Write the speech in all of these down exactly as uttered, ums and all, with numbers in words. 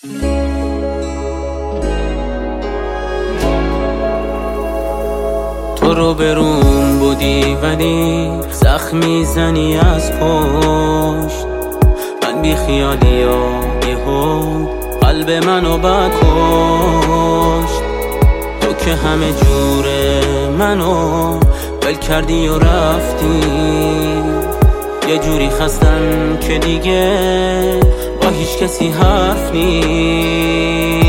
تو رو بروم بودی ولی زخمی زنی از پشت. من بی خیالی و یهو قلب منو بکشت. تو که همه جور منو ول کردی و رفتی. یه جوری خستم که دیگه با هیچ کسی حرف نیست.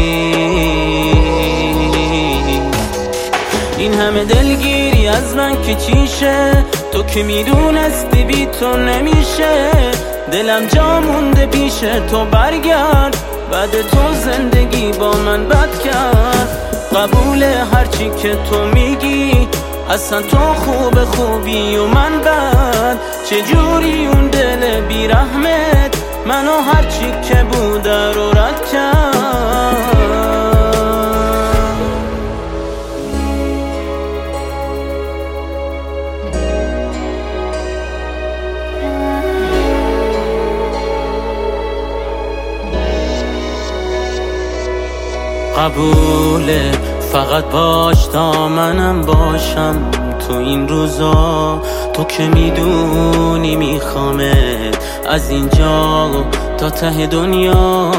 این همه دلگیری از من که چیشه، تو که میدونستی بی تو نمیشه. دلم جا مونده پیش تو، برگرد. بعد تو زندگی با من بد کرد. قبول هرچی که تو میگی، اصلا تو خوب خوبی و من بد. چجوری اون دل بیرحمت منو هرچی که بوده رو رد کرد. قبوله فقط باش تا منم باشم تو این روزا. تو که میدونی میخوامت از اینجا تا ته دنیا.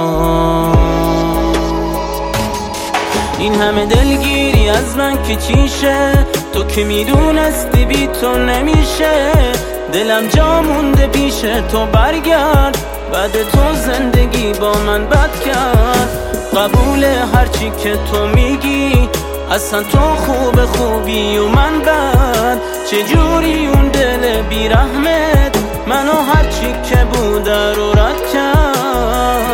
این همه دلگیری از من که چیشه، تو که میدونستی بی تو نمیشه. دلم جا مونده پیش تو، برگرد. بعد تو زندگی با من بد کرد. قبول هرچی که تو میگی، اصلا تو خوب خوبی و من بد. چجوری اون دل بیرحمت منو هرچی که بوده رو رد کرد.